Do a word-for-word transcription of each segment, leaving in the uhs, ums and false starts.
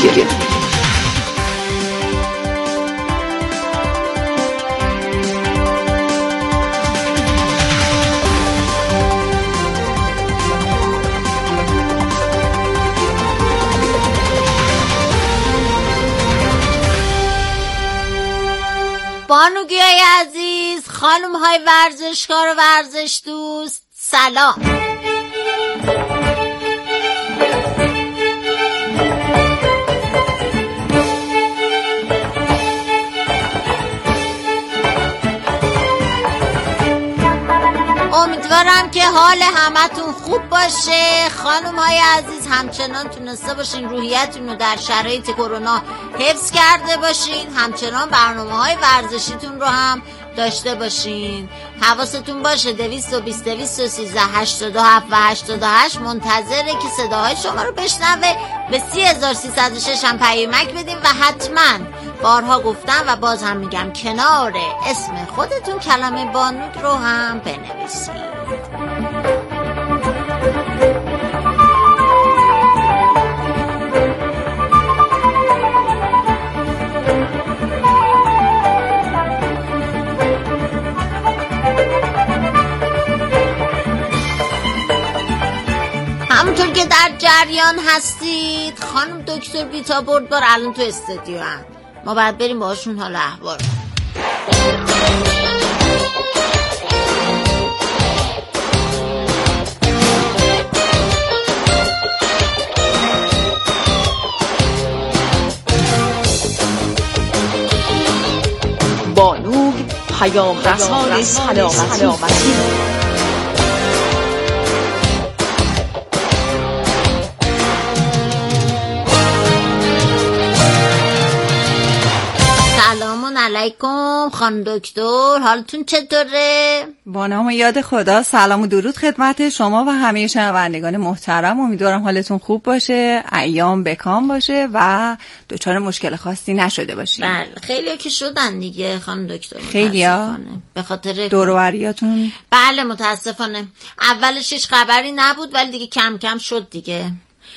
دیگه. بانوگیای عزیز، خانم های ورزشکار و ورزش دوست، سلام. امیدوارم که حال همتون خوب باشه. خانم های عزیز همچنان تونسته باشین روحیتون رو در شرایط کرونا حفظ کرده باشین، همچنان برنامه های ورزشیتون رو هم داشته باشین. حواستون باشه دویست و بیست دویست و سیزده هشتاد و هفت و هشتاد و هشت منتظره که صداهای شما رو بشنوه. به سی هزار و سیصد و شش هم پیامک بدیم و حتما بارها گفتم و باز هم میگم کنار اسم خودتون کلمه بانوگ رو هم بنویسید. همونطور که در جریان هستید خانم دکتر بیتا بردبار الان تو استودیو هم. ما باید بریم باشون حال احوال. بانوگ پیام رسان سلامتی. سلام علیکم خانم دکتر، حالتون چطوره؟ با نام یاد خدا، سلام و درود خدمت شما و همه شنوندگان محترم. امیدوارم حالتون خوب باشه، ایام بکام باشه و دچار مشکل خاصی نشده باشید. بله خیلی‌ها که شدن دیگه خانم دکتر، خیلی‌ها به خاطر دور و بریاتون. بله متاسفانه اولش هیچ خبری نبود ولی دیگه کم کم شد دیگه.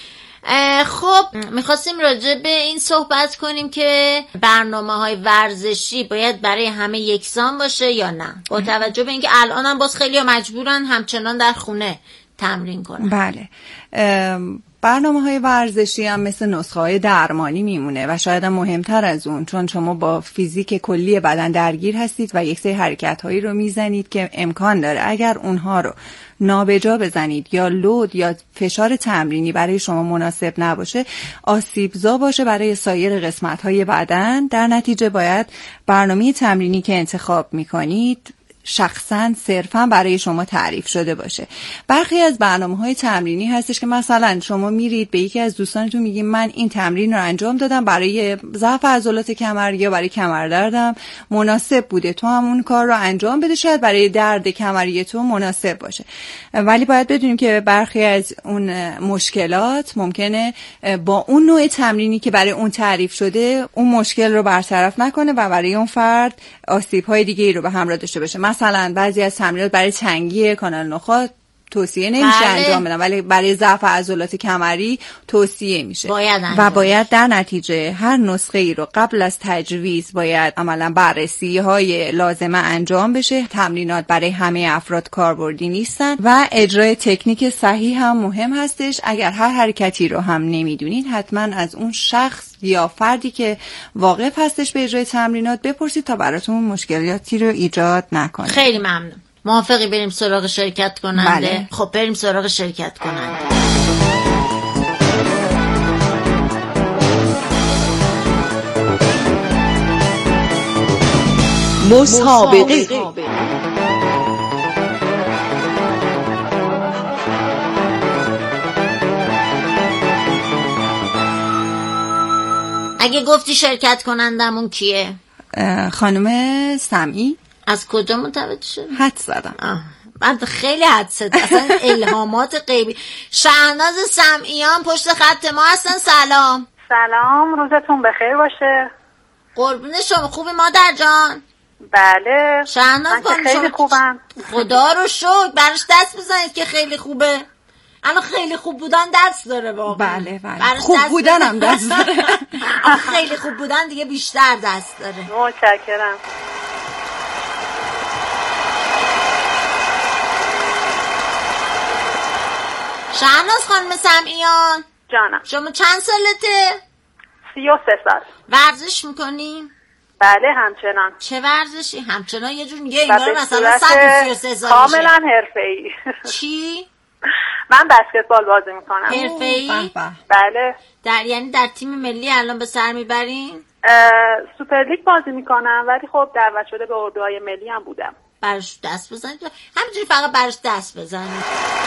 خب میخواستیم راجع به این صحبت کنیم که برنامه های ورزشی باید برای همه یکسان باشه یا نه، با توجه به اینکه الان هم باز خیلی ها مجبورن همچنان در خونه تمرین کنن. بله برنامه های ورزشی هم مثل نسخه های درمانی میمونه و شاید هم مهمتر از اون، چون شما با فیزیک کلی بدن درگیر هستید و یک سری حرکت هایی رو میزنید که امکان داره اگر اونها رو نابجا بزنید یا لود یا فشار تمرینی برای شما مناسب نباشه آسیبزا باشه برای سایر قسمت های بدن. در نتیجه باید برنامه تمرینی که انتخاب میکنید شخصا صرفا برای شما تعریف شده باشه. برخی از برنامه‌های تمرینی هستش که مثلا شما میرید به یکی از دوستانتون میگین من این تمرین رو انجام دادم برای ضعف عضلات کمر یا برای کمردردم مناسب بوده، تو هم اون کار رو انجام بده، شاید برای درد کمری تو مناسب باشه. ولی باید بدونیم که برخی از اون مشکلات ممکنه با اون نوع تمرینی که برای اون تعریف شده اون مشکل رو برطرف نکنه و برای اون فرد آسیب‌های دیگه‌ای رو به همراه داشته باشه. مثلا بعضی از تمرینات برای تنگی کانال نخاع توصیه نمیشه بله. انجام بدن، ولی برای ضعف عضلات کمری توصیه میشه باید و باید در نتیجه هر نسخه ای رو قبل از تجویز باید عملا بررسی های لازمه انجام بشه. تمرینات برای همه افراد کاربردی نیستن و اجرای تکنیک صحیح هم مهم هستش. اگر هر حرکتی رو هم نمیدونید حتما از اون شخص یا فردی که واقف هستش به اجرای تمرینات بپرسید تا براتون مشکلاتی رو ایجاد نکنه. خیلی ممنون. موافقی بریم سراغ شرکت کننده؟ بله. خب بریم سراغ شرکت کننده. مسابقه اگه گفتی شرکت کنندمون کیه؟ خانم سمعی. از کجا متوجه شدی؟ حد زدم. آه. من خیلی حد زدم، اصلا الهامات غیبی. شهناز سمعیان پشت خط ما هستن. سلام. سلام، روزتون بخیر باشه. قربون شما، خوبی مادر جان؟ بله شهناز من خیلی خوبم، خدا رو شکر. براش دست بزنید که خیلی خوبه. الان خیلی خوب بودن دست داره واقعا. بله بله خوب بودن هم دست داره. خیلی خوب بودن دیگه بیشتر دست داره. متشکرم. شهناز خانم سمعیان جانم. شما چند سالته؟ سی و سه سال. ورزش میکنی؟ بله همچنان. چه ورزشی؟ همچنان یه جور میگه اینا رو مثلا صد و سی و سه سال کاملا حرفه‌ای. چی؟ من بسکتبال بازی میکنم. حرفه‌ای؟ بله. در یعنی در تیم ملی الان به سر میبرین؟ سوپر لیگ بازی میکنم ولی خب دعوت شده به اردوهای ملی هم بودم. برش دست بزنید همینجوری فقط برش دست بزنید.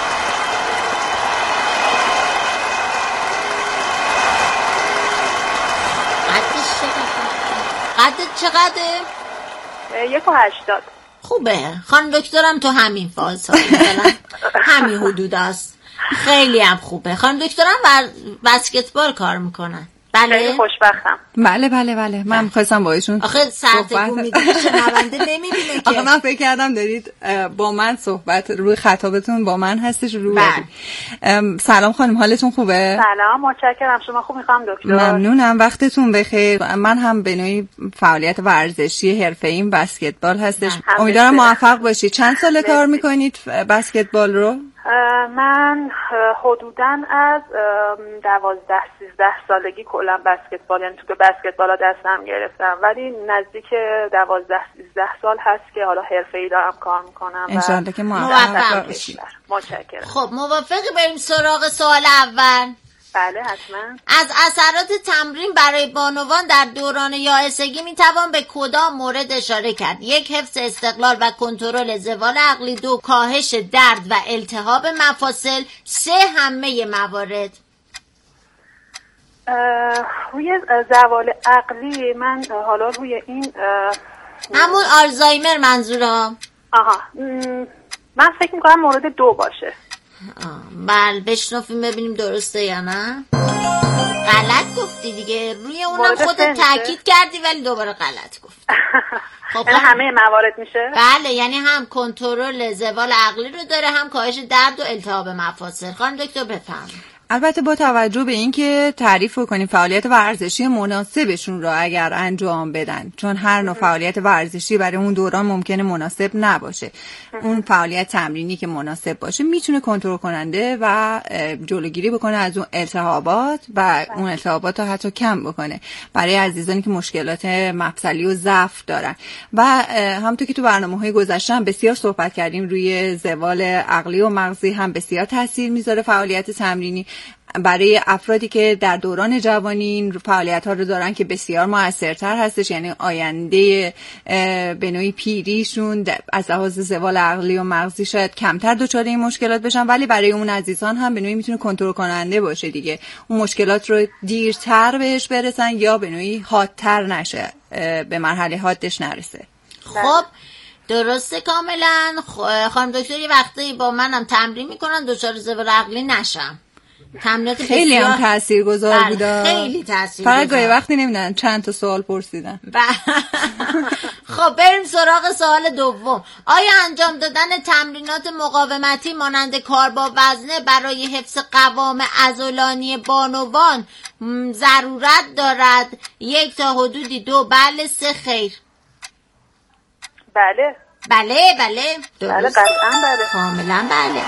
قدش چقدر؟ قدت چقدره؟ یک و هشتاد. خوبه. خانم دکترم تو همین فاز ها همین حدود است. خیلی هم خوبه. خانم دکترم بر بسکتبال کار میکنن. بله خیلی خوشبختم. بله بله بله من می‌خواستم با ایشون آخه سرتگو میدید شنونده نمیبینه که. آخه من فکر کردم دارید با من صحبت روی خطابتون با من هستش رو بله. سلام خانم حالتون خوبه؟ سلام متشکرم. شما خوب میخوام دکتر؟ ممنونم وقتتون بخیر. من هم به نوعی فعالیت ورزشی حرفه‌ایم بسکتبال هستش. امیدوارم موفق باشید. چند سال کار میکنید بسکتبال رو؟ من حدوداً از دوازده سیزده سالگی کلا بسکتبال یعنی تو که بسکتبالا دستم گرفتم ولی نزدیک دوازده سیزده سال هست که حالا حرفه‌ای دارم کار میکنم. انشالله که موفق باشید. متشکرم. خب موافقی بریم سراغ سوال اول؟ بله حتما. از اثرات تمرین برای بانوان در دوران یائسگی میتوان به کدام مورد اشاره کرد؟ یک حفظ استقلال و کنترل زوال عقلی. دو کاهش درد و التهاب مفاصل. سه همه موارد. روی زوال عقلی من حالا روی این همون آلزایمر منظورم. آها من فکر میکنم مورد دو باشه. بله بشنفیم ببینیم درسته یا نه. غلط گفتی دیگه. روی اونم خودت تاکید کردی ولی دوباره غلط گفتی. خب همه موارد میشه؟ بله یعنی هم کنترل زوال عقلی رو داره هم کاهش درد و التهاب مفاصل. خانم دکتر بفرمایید. البته با توجه به اینکه تعریف کنیم فعالیت ورزشی مناسبشون رو اگر انجام بدن، چون هر نوع فعالیت ورزشی برای اون دوران ممکنه مناسب نباشه. اون فعالیت تمرینی که مناسب باشه میتونه کنترل کننده و جلوگیری بکنه از اون التهابات و اون التهابات رو حتی کم بکنه برای عزیزانی که مشکلات مفصلی و ضعف دارن. و همونطور که تو برنامه‌های گذشته هم بسیار صحبت کردیم روی زوال عقلی و مغزی هم بسیار تاثیر میذاره فعالیت تمرینی. برای افرادی که در دوران جوانی این فعالیت ها رو دارن که بسیار موثرتر هستش، یعنی آینده به نوعی پیریشون از لحاظ زوال عقلی و مغزی شاید کمتر دچار این مشکلات بشن، ولی برای اون عزیزان هم به نوعی میتونه کنترل کننده باشه دیگه، اون مشکلات رو دیرتر بهش برسن یا به نوعی حادتر نشه، به مرحله حادش نرسه. خب درسته کاملا. خانم دکتر یه وقتی با منم تمرین میکنن دچار زوال عقلی نشم. تمرینات خیلی هم تاثیرگذار بوده. خیلی تاثیرگذار. فقط گاهی وقتی نمیدونن چند تا سوال پرسیدن. خب بریم سراغ سوال دوم. آیا انجام دادن تمرینات مقاومتی مانند کار با وزنه برای حفظ قوام عضلانی بانوان ضرورت دارد؟ یک تا حدودی دو بله، سه خیر. بله بله بله بله قطعا بله کاملا بله.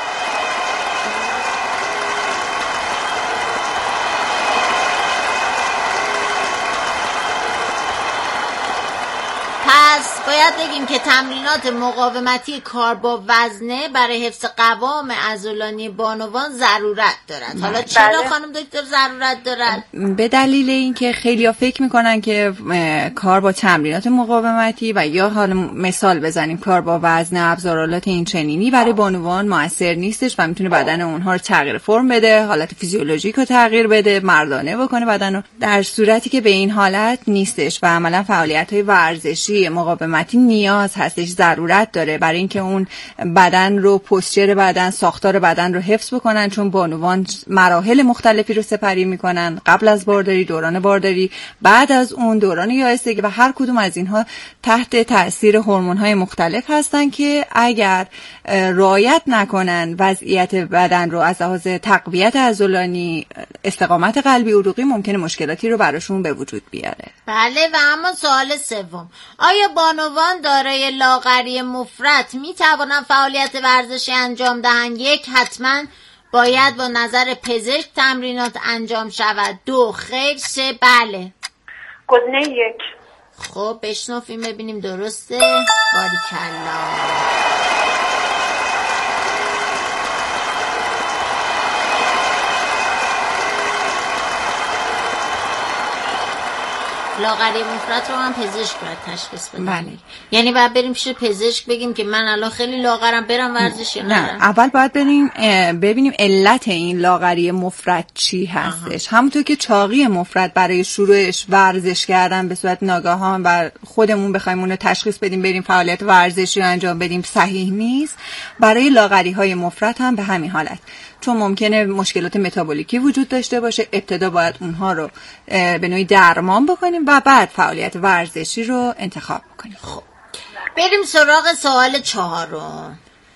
پس باید بگیم که تمرینات مقاومتی کار با وزنه برای حفظ قوام عضلانی بانوان ضرورت دارد. حالا چرا بله. خانم دکتر ضرورت دارد؟ به دلیل اینکه خیلی‌ها فکر میکنن که کار با تمرینات مقاومتی و یا حالا مثال بزنیم کار با وزن ابزارالات این چنینی برای بانوان موثر نیستش و میتونه بدن اونها رو تغییر فرم بده، حالت فیزیولوژیک رو تغییر بده، مردانه بکنه بدن رو، در صورتی که به این حالت نیستش و عملا فعالیت‌های ورزشی مقاومتی سلامتی نیاز هستش، ضرورت داره برای اینکه اون بدن رو، پوستچر بدن، ساختار بدن رو حفظ بکنن، چون بانوان مراحل مختلفی رو سپری میکنن، قبل از بارداری، دوران بارداری، بعد از اون دوران یائسگی، و هر کدوم از اینها تحت تاثیر هورمون‌های مختلف هستن که اگر رعایت نکنن وضعیت بدن رو از لحاظ تقویت عضلانی، استقامت قلبی عروقی، ممکنه مشکلاتی رو براشون به وجود بیاره. بله. و اما سوال سوم، آیا بانوان دارای لاغری مفرط می توانند فعالیت ورزشی انجام دهند؟ یک، حتما باید با نظر پزشک تمرینات انجام شود. دو، خیر. سه، بله. گزینه یک. خب بشنویم ببینیم درسته. باریکلا. لاغری مفرط رو هم پزشک باید تشخیص بده. بله. یعنی باید بریم پیش پزشک بگیم که من الان خیلی لاغرم، برم ورزش یا نه؟ اول باید بریم ببینیم علت این لاغری مفرط چی هستش. آها. همونطور که چاقی مفرط برای شروعش ورزش کردن به صورت ناگهان و خودمون بخوایم اون رو تشخیص بدیم بریم فعالیت ورزشی رو انجام بدیم صحیح نیست، برای لاغری های مفرط هم به همین حالت، چون ممکنه مشکلات متابولیکی وجود داشته باشه. ابتدا باید اونها رو به نوعی درمان بکنیم و بعد فعالیت ورزشی رو انتخاب بکنیم. خب بریم سراغ سوال چهارم.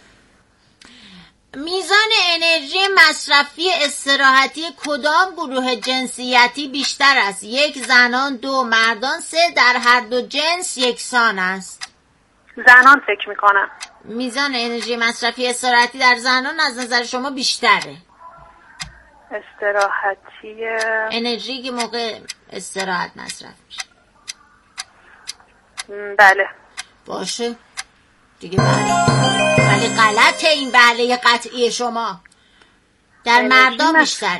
میزان انرژی مصرفی استراحتی کدام گروه جنسیتی بیشتر است؟ یک، زنان. دو، مردان. سه، در هر دو جنس یکسان است. زنان فکر میکنم. میزان انرژی مصرفی استراحتی در زنان از نظر شما بیشتره؟ استراحتی انرژی که موقع استراحت مصرف میشه. بله. باشه دیگه. بله. ولی غلطه این بله قطعی شما. در مردان بیشتره.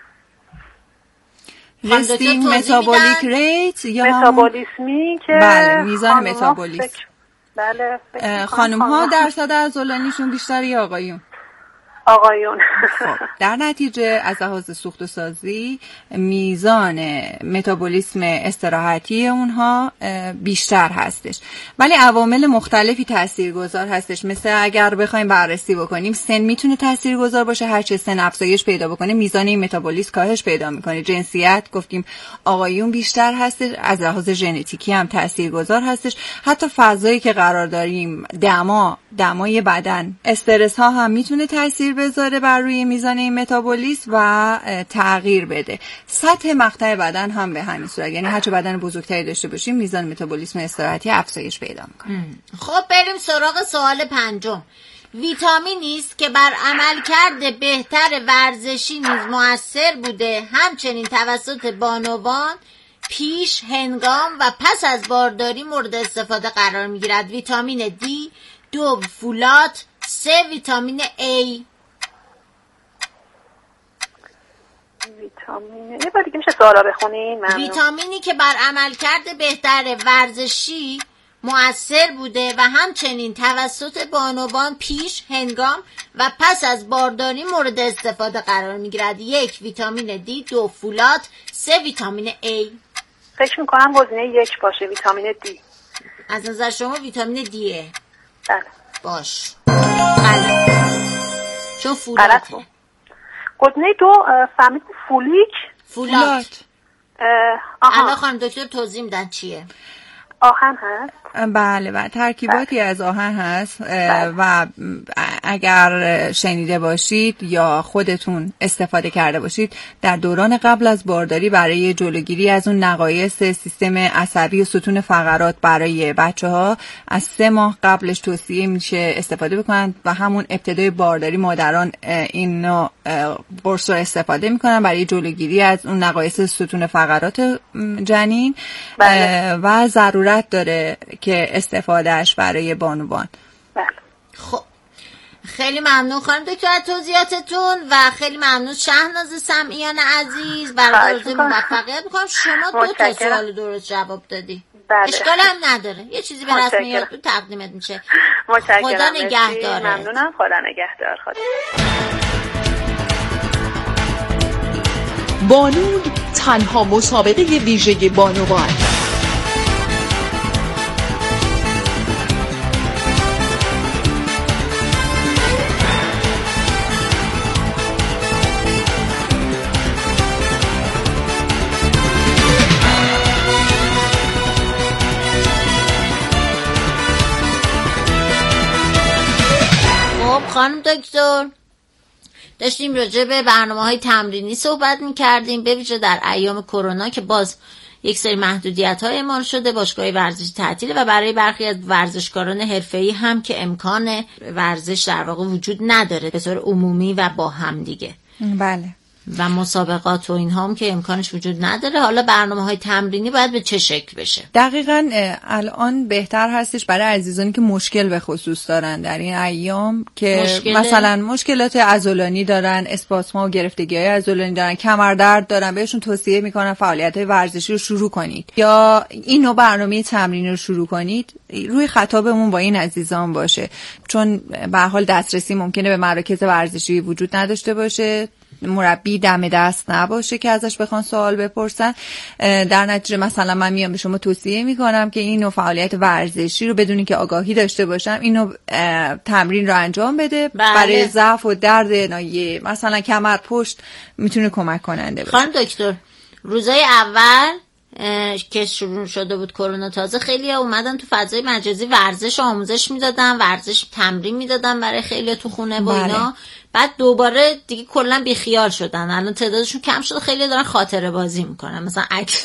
رستینگ متابولیک ریت یا متابولیسمی که بله میزان متابولیسم. بله. خانم ها درصد عضلانیشون بیشتره یا آقایون؟ آقایون. خب در نتیجه از لحاظ سوخت و سازی میزان متابولیسم استراحتی اونها بیشتر هستش، ولی عوامل مختلفی تاثیرگذار هستش. مثل اگر بخوایم بررسی بکنیم، سن میتونه تاثیرگذار باشه، هر چه سن افزایش پیدا بکنه میزان این متابولیسم کاهش پیدا میکنه. جنسیت گفتیم آقایون بیشتر هستش، از لحاظ ژنتیکی هم تاثیرگذار هستش. حتی فضایی که قرار داریم، دما دمای بدن، استرس ها هم میتونه تاثیر بذاره بر روی میزان این متابولیسم و تغییر بده. سطح مقطع بدن هم به همین صورت، یعنی هرچه بدن بزرگتری داشته باشیم میزان متابولیسم استراحتی افزایش پیدا میکنه. خب بریم سراغ سوال پنجم. ویتامینی است که بر عملکرد بهتر ورزشی نیز مؤثر بوده، همچنین توسط بانوان پیش، هنگام و پس از بارداری مورد استفاده قرار میگیرد. ویتامین دی. دو، فولات. سه، ویتامین A. ویتامین یه بار دیگه میشه سوالا بخونین؟ ممنون. ویتامینی که بر عملکرد بهتر ورزشی مؤثر بوده و همچنین توسط بانوان پیش، هنگام و پس از بارداری مورد استفاده قرار میگیرد. یک، ویتامین دی. دو، فولات. سه، ویتامین A. فکر میکنم گزینه یک باشه، ویتامین دی. از نظر شما ویتامین دیه؟ بله. باش. غلط. چون فولاته. گزینه دو فهمید فولیک. فولات. الان خانم دکتر توضیح میدن چیه؟ آهن هست. بله و ترکیباتی بله. از آهن هست بله. و اگر شنیده باشید یا خودتون استفاده کرده باشید در دوران قبل از بارداری برای جلوگیری از اون نقایص سیستم عصبی و ستون فقرات برای بچه ها از سه ماه قبلش توصیه میشه استفاده بکنن و همون ابتدای بارداری مادران این نوع قرص رو استفاده میکنن برای جلوگیری از اون نقایص ستون فقرات جنین بله. و ضرورت داره که استفادهش برای بانوان. بله. خب خیلی ممنون خانم دکتر از توضیحاتتون و خیلی ممنون شهناز سمعیان عزیز. برای روز موفقیت میکنم. شما دو تا سوال درست جواب دادی. بله. اشکال هم نداره، یه چیزی به رسمیت بود تقدیمت میشه. خدا نگهداره. ممنونم. خدا نگهدار. خدا. بانون تنها مسابقه ویژه بانوان. خانم دکتر، داشتیم راجع به برنامه‌های تمرینی صحبت می‌کردیم، به ویژه در ایام کرونا که باز یک سری محدودیت‌های اعمال شده، باشگاه ورزشی تعطیله و برای برخی از ورزشکاران حرفه‌ای هم که امکان ورزش در واقع وجود نداره به طور عمومی و با هم دیگه. بله. و مسابقات و اینها هم که امکانش وجود نداره. حالا برنامه‌های تمرینی باید به چه شکل بشه؟ دقیقاً الان بهتر هستش برای عزیزانی که مشکل به خصوص دارن در این ایام که مشکل... مثلا مشکلات عضلانی دارن، اسپاسما و گرفتگی‌های عضلانی دارن، کمردرد دارن، بهشون توصیه میکنن فعالیت‌های ورزشی رو شروع کنید یا این نوع برنامه تمرینی رو شروع کنید. روی خطابمون با این عزیزان باشه، چون به هر حال دسترسی ممکنه به مراکز ورزشی وجود نداشته باشه، مربی دم دست نباشه که ازش بخوان سوال بپرسن. در نتیجه مثلا من میام به شما توصیه میکنم که این نوع فعالیت ورزشی رو بدونی که آگاهی داشته باشم، اینو تمرین رو انجام بده. بله. برای ضعف و درد ناحیه مثلا کمر پشت میتونه کمک کننده باشه. خانم دکتر، روزای اول که شروع شده بود کرونا تازه، خیلی ها اومدن تو فضای مجازی ورزش آموزش میدادن، ورزش تمرین میدادن برای خیلی تو خونه با اینا. بله. بعد دوباره دیگه کلا بیخیال شدن، الان تعدادشون کم شده، خیلی دارن خاطره بازی میکنن. مثلا عکس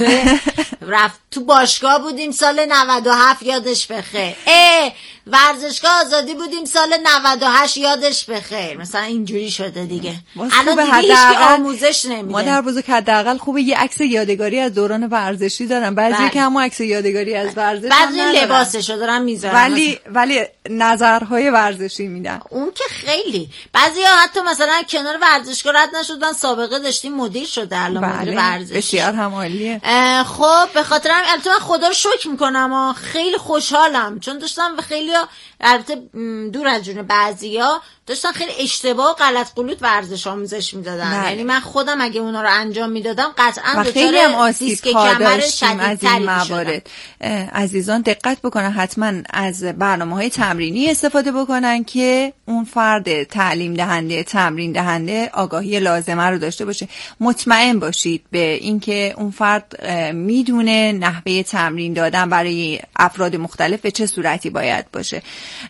رفت تو باشگاه بودیم سال نود و هفت یادش بخیر، اه ورزشگاه آزادی بودیم سال نود و هشت یادش بخیر، مثلا اینجوری شده دیگه. الان دیگه هیچ آموزش نمیده. مادر بزرگ حداقل خوبه یه عکس یادگاری از دوران ورزشی دارن، بعضی که هم عکس یادگاری از ورزش بعضی لباسشو دارن میذارن ولی ولی نظرهای ورزشی میدن. اون که خیلی بعضیا حتی مثلا کنار ورزشگاه رد نشدن، سابقه داشتیم مدیر شده الان مدیر ورزش. بسیار هم عالیه. خب به خاطر همین البته من خدا رو شکر میکنم و خیلی خوشحالم، چون داشتم و خیلی البته دور از جون بعضیا داشتن خیلی اشتباه و غلط غلط ورزش آموزش میدادن. یعنی من خودم اگه اونا رو انجام میدادم قطعا دچار دیسک کمر شدیدتری میشدم. عزیزان دقت بکنن، حتما از برنامه‌های تمرینی استفاده بکنن که اون فرد تعلیم دهنده تمرین دهنده آگاهی لازمه رو داشته باشه. مطمئن باشید به اینکه اون فرد میدونه نحوه تمرین دادن برای افراد مختلف به چه صورتی باید باشه.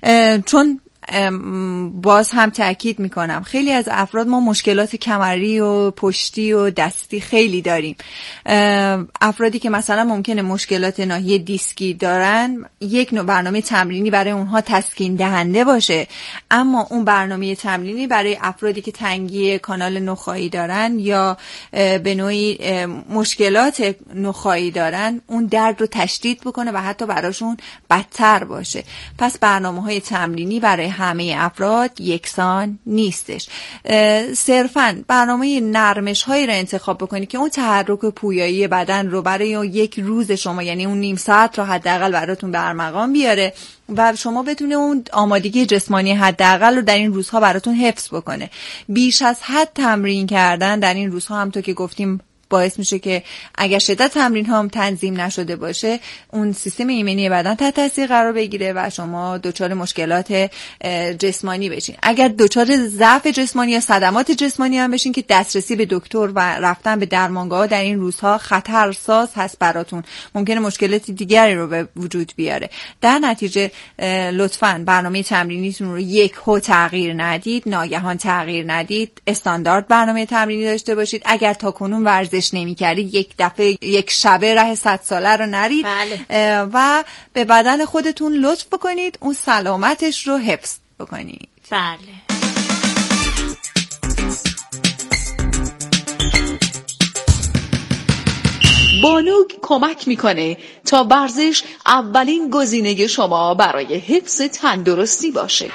چون باز هم تأکید میکنم خیلی از افراد ما مشکلات کمری و پشتی و دستی خیلی داریم. افرادی که مثلا ممکنه مشکلات ناحیه دیسکی دارن، یک نوع برنامه تمرینی برای اونها تسکین دهنده باشه، اما اون برنامه تمرینی برای افرادی که تنگی کانال نخاعی دارن یا به نوعی مشکلات نخاعی دارن، اون درد رو تشدید بکنه و حتی براشون بدتر باشه. پس برنامه‌های تمرینی برای همه افراد یکسان نیستش. صرفاً برنامه نرمش هایی رو انتخاب بکنید که اون تحرک پویایی بدن رو برای یک روز شما، یعنی اون نیم ساعت رو حداقل براتون برمقام بیاره و شما بتونه اون آمادگی جسمانی حداقل رو در این روزها براتون حفظ بکنه. بیش از حد تمرین کردن در این روزها هم تو که گفتیم باعث میشه که اگر شدت تمرین هم تنظیم نشده باشه، اون سیستم ایمنی بدن تحت تاثیر قرار بگیره و شما دچار مشکلات جسمانی بشین. اگر دچار ضعف جسمانی یا صدمات جسمانی هم بشین که دسترسی به دکتر و رفتن به درمانگاه در این روزها خطرساز هست براتون، ممکنه مشکلات دیگری رو به وجود بیاره. در نتیجه لطفاً برنامه تمرینیتون رو یک هو تغییر ندید، ناگهان تغییر ندید، استاندارد برنامه تمرینی داشته باشید. اگر تاکنون ورزش نمی کردید، یک دفعه یک شبه ره صد ساله رو نرید. بله. و به بدن خودتون لطف بکنید، اون سلامتش رو حفظ بکنید. بله. بانوگ کمک میکنه تا ورزش اولین گزینه شما برای حفظ تندرستی باشه.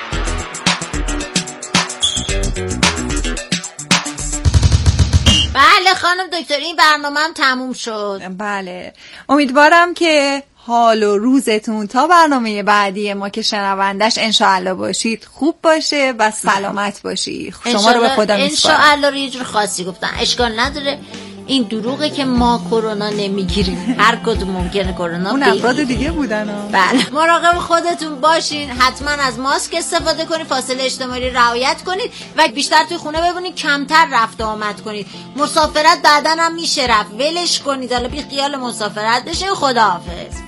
بله خانم دکتر، این برنامه هم تموم شد. بله، امیدوارم که حال و روزتون تا برنامه بعدی ما که شنوندش انشاءالله باشید خوب باشه و سلامت باشید. شما رو به خدا میسپارم. انشاءالله رو یه جور خاصی گفتن، اشکال نداره. این دروغه که ما کرونا نمیگیریم، هر کدوم ممکنه کرونا اون افراد دیگه بودن ها. بله، مراقب خودتون باشین، حتما از ماسک استفاده کنید، فاصله اجتماعی رعایت کنید و بیشتر توی خونه بمونید، کمتر رفت و آمد کنید. مسافرت بعداً هم میشه رفت، ولش کنید، حالا بی خیال مسافرت بشه. خداحافظ.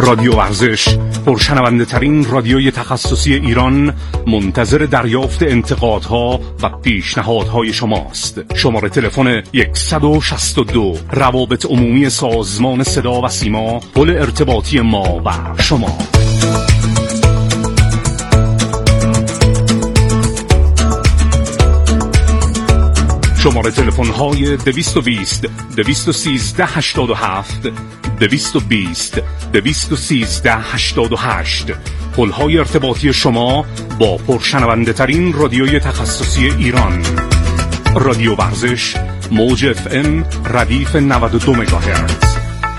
رادیو ورزش، پرشنونده ترین رادیوی تخصصی ایران، منتظر دریافت انتقادها و پیشنهادهای شماست. شماره تلفن صد و شصت و دو، روابط عمومی سازمان صدا و سیما، پل ارتباطی ما و شما. شماره تلفن های دویست و بیست دویست و سیزده هشتاد و هفت، دویست و بیست دویست و سیزده هشتاد و هشت، پل های ارتباطی شما با پرشنونده ترین رادیوی تخصصی ایران. رادیو ورزش، موج اف ام، ردیف نود و دو مگاهرتز.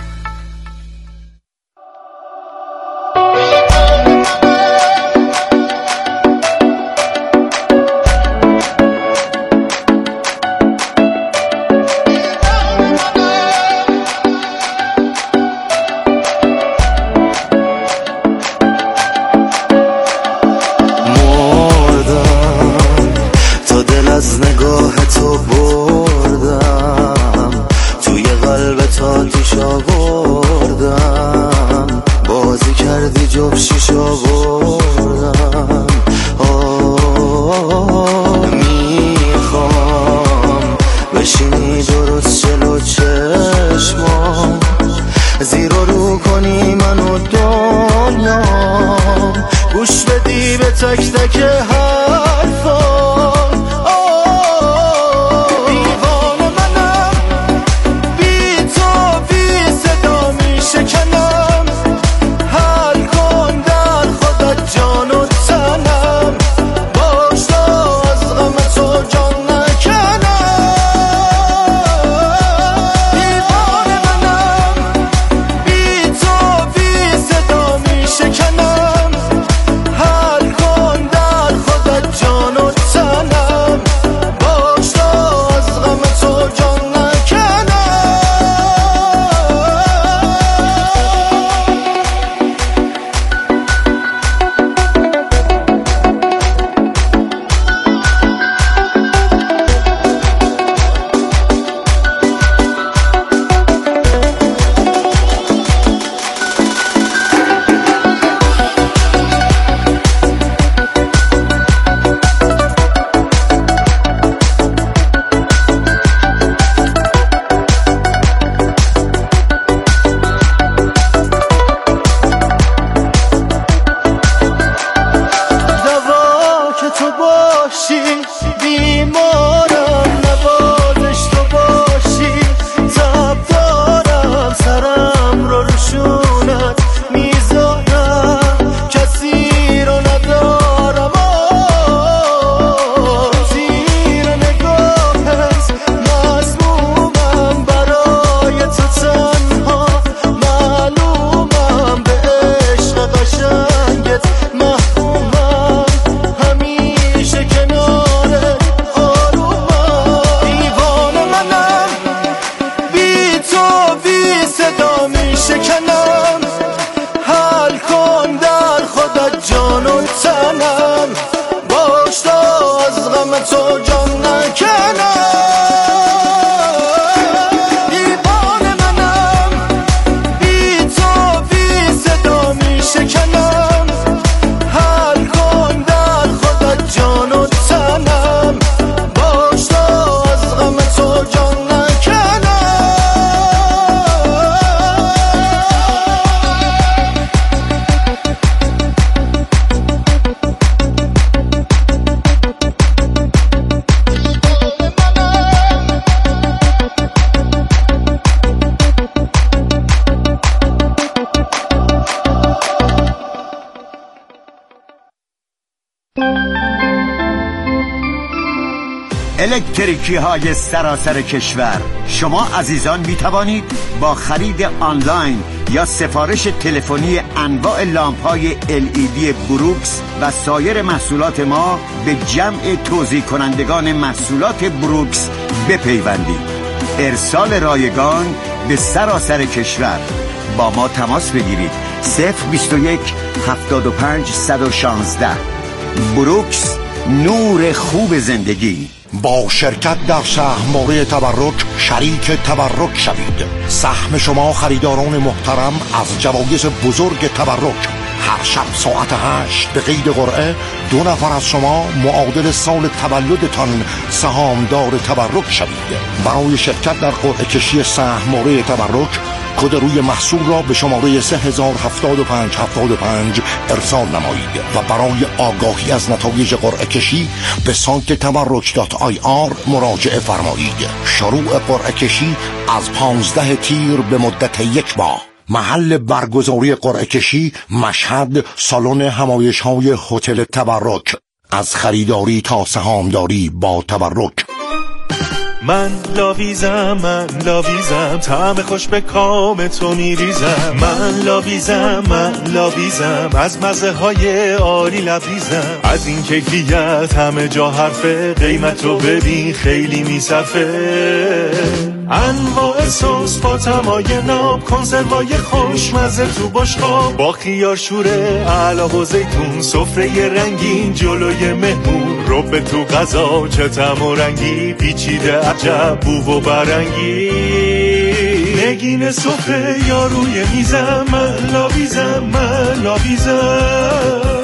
الکتریکی های سراسر کشور، شما عزیزان می توانید با خرید آنلاین یا سفارش تلفنی انواع لامپ های ال ای دی بروکس و سایر محصولات ما به جمع توزیع کنندگان محصولات بروکس بپیوندید. ارسال رایگان به سراسر کشور. با ما تماس بگیرید. صفر بیست و یک هفتاد و پنج صد و شانزده. بروکس، نور خوب زندگی. با شرکت در سهمواره تبرک شریک تبرک شوید. سهم شما خریداران محترم از جوایز بزرگ تبرک. هر شب ساعت هشت به قید قرعه دو نفر از شما معادل سال تولدتان سهامدار تبرک شوید. برای شرکت در قرعه کشی سهمواره تبرک کد روی محصول را به شماره سه هزار هفتاد و پنج هفتاد و پنج ارسال نمایید و برای آگاهی از نتایج قرعه کشی به سایت تبرک دات آی آر مراجعه فرمایید. شروع قرعه کشی از پانزده تیر به مدت یک ماه. محل برگزاری قرعه کشی مشهد، سالن همایش‌های هتل تبرک. از خریداری تا سهامداری با تبرک. من لاویزم، من لاویزم، طعم خوش به کام تو میریزم. من لاویزم، من لاویزم، از مزه های عالی لبریزم. از این کیفیت همه جا حرفه، قیمت رو ببین خیلی میصرفه. انواع سس با تمای ناب، کنسروای خوشمزه تو بشقاب، با خیار شوره علا و زیتون، سفره رنگین جلوی مهمون. رب تو غذا چه طعم و رنگی، پیچیده عجب بو و برنگی. نگین سفره یا روی میزم، من لاویزم، من لاویزم.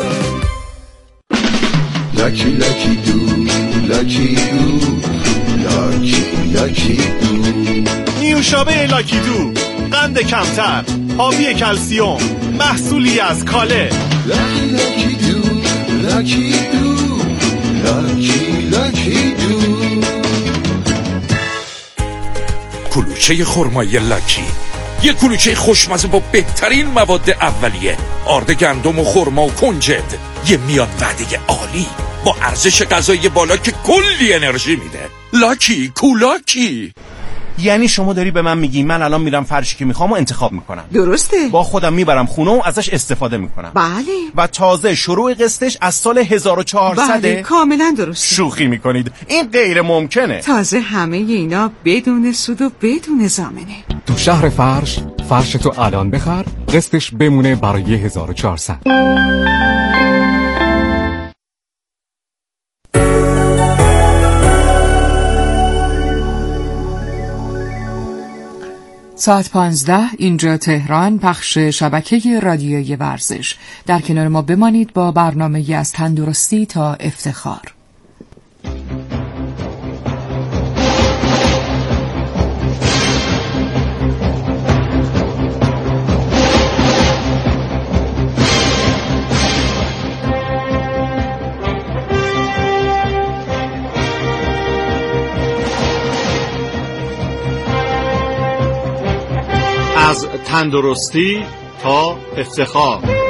لکی لکی دو، لکی دو، لاکی لاکی دو. نیوشابه لاکی دو، قند کمتر، حاوی کلسیوم، محصولی از کاله. لکی لکی دو، لکی دو، لاکی لاکی دو. کلوچه خرمای لاکی، یه کلوچه خوشمزه با بهترین مواد اولیه، آرد گندم و خرما و کنجد، یه میان وعده عالی با ارزش غذایی بالا که کلی انرژی میده. لاکی کولاکی. یعنی شما داری به من میگی من الان میرم فرشی که میخوام و انتخاب میکنم؟ درسته. با خودم میبرم خونه و ازش استفاده میکنم. بله. و تازه شروع قسطش از سال هزار و چهارصد. بله کاملا درسته. شوخی میکنید، این غیر ممکنه. تازه همه اینا بدون سود و بدون ضامنه. تو شهر فرش، فرش تو الان بخر، قسطش بمونه برای هزار و چهارصد. ساعت پانزده اینجا تهران، پخش شبکه رادیویی ورزش. در کنار ما بمانید با برنامه از تندرستی تا افتخار. از تندرستی تا افتخار.